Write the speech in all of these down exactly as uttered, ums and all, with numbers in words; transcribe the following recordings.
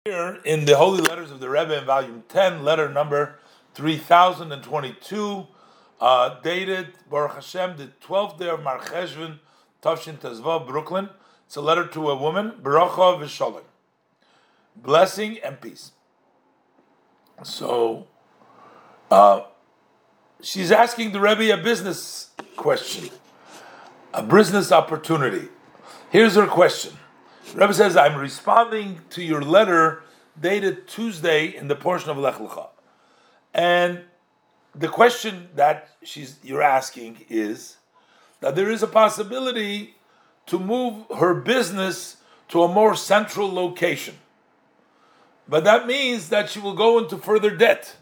Here in the Holy Letters of the Rebbe in volume ten, letter number three thousand twenty-two, uh, dated Baruch Hashem, the twelfth day of Mar Cheshvan, Tavshin Tezvav, Brooklyn. It's a letter to a woman, Baracha v'Shalom, blessing and peace. So, uh, she's asking the Rebbe a business question, a business opportunity. Here's her question. The Rebbe says, I'm responding to your letter dated Tuesday in the portion of Lech Lecha. And the question that she's you're asking is that there is a possibility to move her business to a more central location. But that means that she will go into further debt.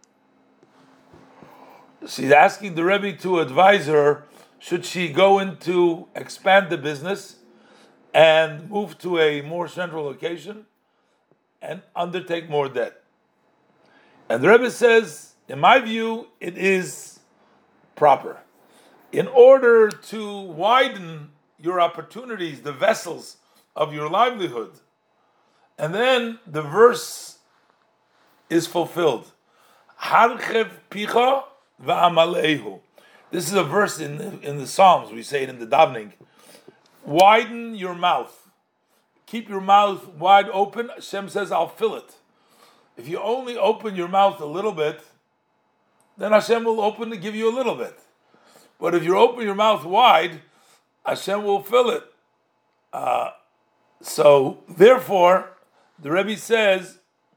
She's asking the Rebbe to advise her, should she go into expand the business and move to a more central location and undertake more debt. And the Rebbe says, in my view, it is proper. In order to widen your opportunities, the vessels of your livelihood, and then the verse is fulfilled. Harchev picha va'amalehu. This is a verse in the, in the Psalms. We say it in the davening. Widen your mouth. Keep your mouth wide open. Hashem says, I'll fill it. If you only open your mouth a little bit, then Hashem will open to give you a little bit. But if you open your mouth wide, Hashem will fill it. Uh, so, therefore, the Rebbe says,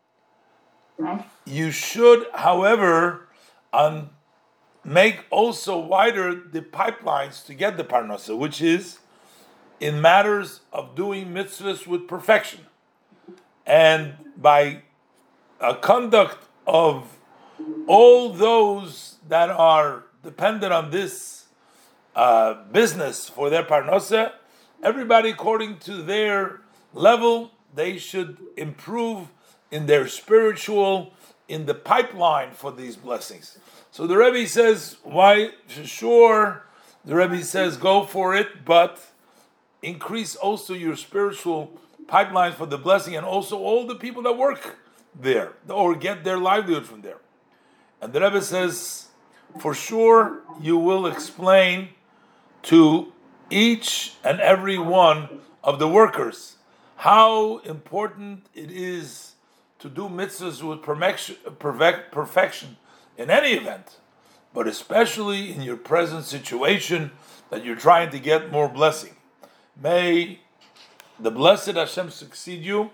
you should, however, um, make also wider the pipelines to get the parnasa, which is in matters of doing mitzvahs with perfection. And by a conduct of all those that are dependent on this uh, business for their parnasa, everybody according to their level, they should improve in their spiritual, in the pipeline for these blessings. So the Rebbe says, why, sure, the Rebbe says, go for it, but increase also your spiritual pipeline for the blessing and also all the people that work there or get their livelihood from there. And the Rebbe says, for sure, you will explain to each and every one of the workers how important it is to do mitzvahs with perfection in any event, but especially in your present situation that you're trying to get more blessing. May the blessed Hashem succeed you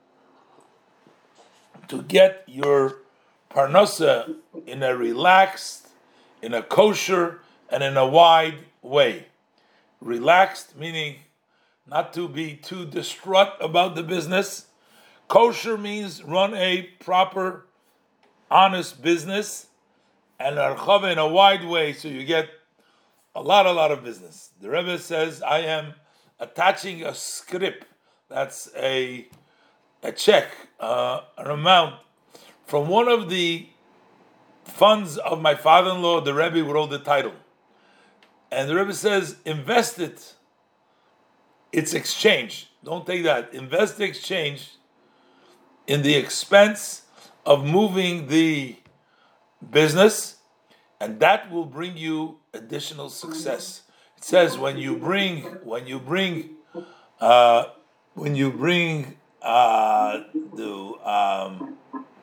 to get your parnasa in a relaxed, in a kosher, and in a wide way. Relaxed meaning not to be too distraught about the business. Kosher means run a proper, honest business, and archava in a wide way so you get a lot, a lot of business. The Rebbe says, I am attaching a scrip, that's a a check, uh, an amount from one of the funds of my father-in-law, the Rebbe wrote the title. And the Rebbe says, invest it. It's exchange. Don't take that. Invest the exchange in the expense of moving the business, and that will bring you additional success. It says when you bring, when you bring, uh, when you bring uh, the um,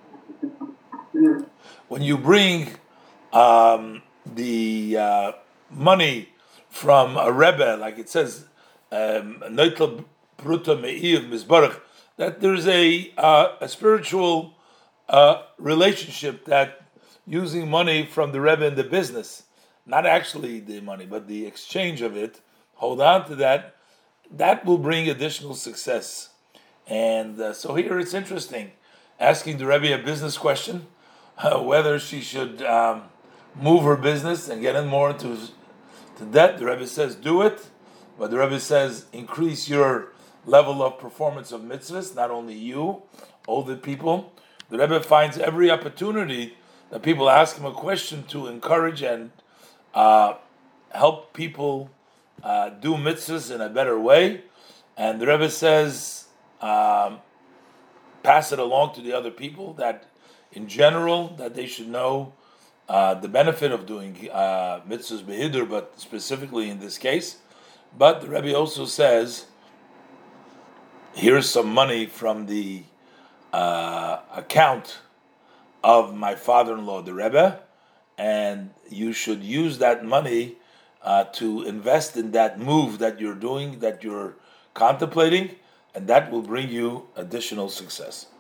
when you bring um, the uh, money from a rebbe, like it says, Neutel Bruta Meiv Mizbarach, that there's a uh, a spiritual uh, relationship that using money from the rebbe in the business. Not actually the money, but the exchange of it, hold on to that, that will bring additional success. And uh, so here it's interesting, asking the Rebbe a business question, uh, whether she should um, move her business and get in more into to debt. The Rebbe says, do it, but the Rebbe says, increase your level of performance of mitzvahs, not only you, all the people. The Rebbe finds every opportunity that people ask him a question to encourage and Uh, help people uh, do mitzvahs in a better way. And the Rebbe says, um, pass it along to the other people, that in general, that they should know uh, the benefit of doing uh, mitzvahs behidur, but specifically in this case. But the Rebbe also says, here's some money from the uh, account of my father-in-law, the Rebbe, and you should use that money uh, to invest in that move that you're doing, that you're contemplating, and that will bring you additional success.